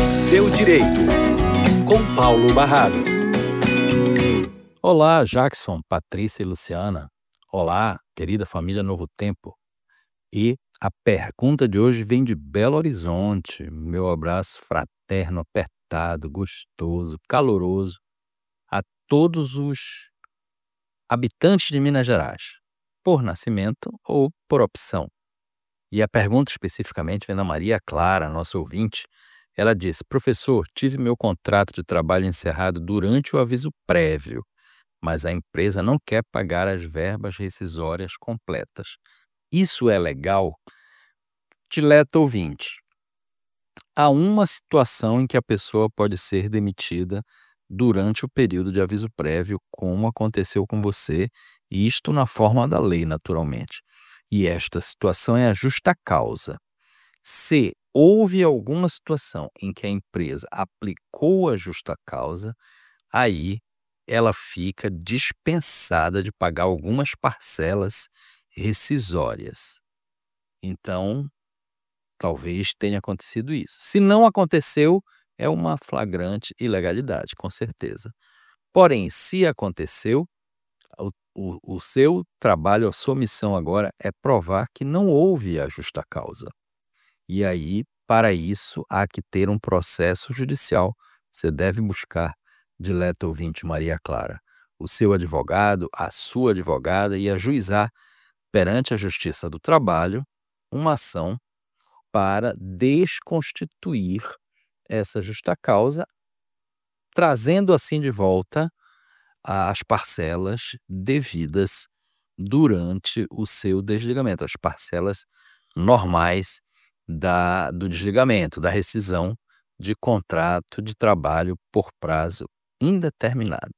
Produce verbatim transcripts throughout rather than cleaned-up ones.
Seu Direito, com Paulo Barradas. Olá, Jackson, Patrícia e Luciana. Olá, querida família Novo Tempo. E a pergunta de hoje vem de Belo Horizonte. Meu abraço fraterno, apertado, gostoso, caloroso a todos os habitantes de Minas Gerais, por nascimento ou por opção. E a pergunta especificamente vem da Maria Clara, nossa ouvinte. Ela disse: professor, tive meu contrato de trabalho encerrado durante o aviso prévio, mas a empresa não quer pagar as verbas rescisórias completas. Isso é legal? Dileta ouvinte, há uma situação em que a pessoa pode ser demitida durante o período de aviso prévio, como aconteceu com você, e isto na forma da lei, naturalmente. E esta situação é a justa causa. Se houve alguma situação em que a empresa aplicou a justa causa, aí ela fica dispensada de pagar algumas parcelas rescisórias. Então, talvez tenha acontecido isso. Se não aconteceu, é uma flagrante ilegalidade, com certeza. Porém, se aconteceu, o, o, o seu trabalho, a sua missão agora é provar que não houve a justa causa. E aí, para isso, há que ter um processo judicial. Você deve buscar, dileta ouvinte Maria Clara, o seu advogado, a sua advogada e ajuizar perante a Justiça do Trabalho uma ação para desconstituir essa justa causa, trazendo assim de volta as parcelas devidas durante o seu desligamento, as parcelas normais da, do desligamento, da rescisão de contrato de trabalho por prazo indeterminado.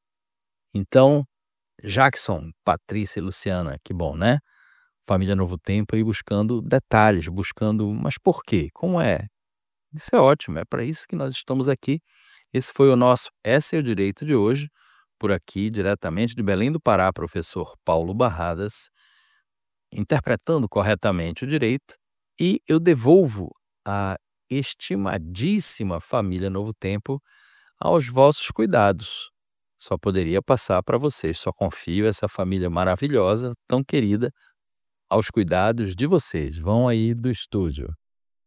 Então, Jackson, Patrícia e Luciana, que bom, né? Família Novo Tempo aí buscando detalhes, buscando, mas por quê? Como é? Isso é ótimo, é para isso que nós estamos aqui. Esse foi o nosso Esse é o Direito de hoje, por aqui, diretamente de Belém do Pará, professor Paulo Barradas, interpretando corretamente o direito, e eu devolvo a estimadíssima família Novo Tempo aos vossos cuidados. Só poderia passar para vocês, só confio essa família maravilhosa, tão querida, aos cuidados de vocês. Vão aí do estúdio.